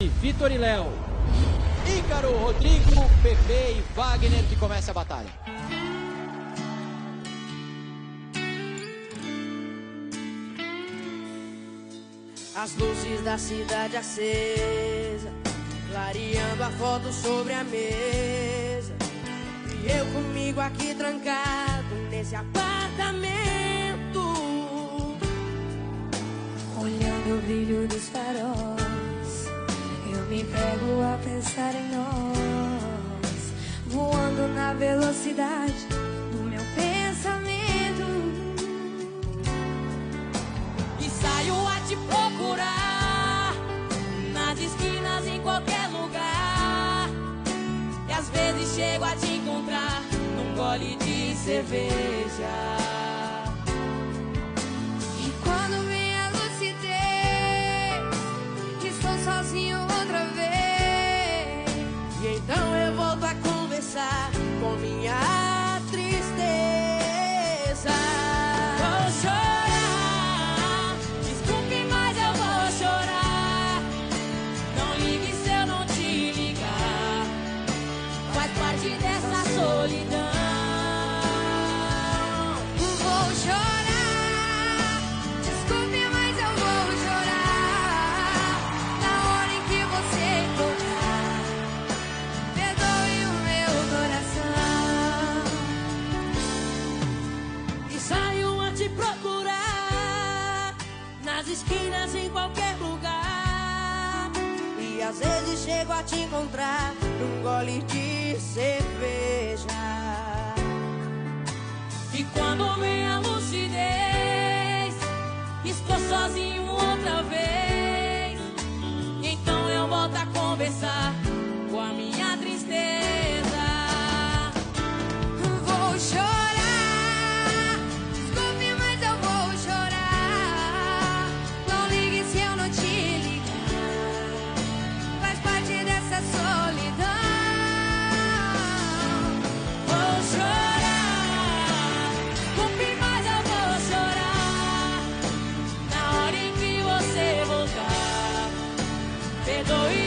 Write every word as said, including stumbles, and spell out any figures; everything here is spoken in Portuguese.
Vitor e Léo. Ícaro, Rodrigo, Pepe e Wagner, que começa a batalha. As luzes da cidade acesa, clareando a foto sobre a mesa. E eu comigo aqui trancado nesse apartamento, olhando o brilho dos faróis, eu me pego a pensar em nós, voando na velocidade do meu pensamento. E saio a te procurar nas esquinas, em qualquer lugar. E às vezes chego a te encontrar num gole de cerveja. E quando vem a lucidez, estou sozinho outra vez. E então eu volto a conversar com minha tristeza. Vou chorar, desculpe, mas eu vou chorar. Não ligue se eu não te ligar, faz parte dessa solidão. Vou chorar, desculpe, mas eu vou chorar. Na hora em que você voltar, perdoe o meu coração. E saio a te procurar nas esquinas, em qualquer lugar. E às vezes chego a te encontrar num gole de cerveja. E quando vem a lucidez, estou sozinho outra vez. E então eu volto a conversar com a minha tristeza. Vou chorar, desculpe, mas eu vou chorar. Não ligue se eu não te ligar, faz parte dessa solidão. Vou chorar, desculpe, mas eu vou chorar. Na hora em que você voltar, perdoe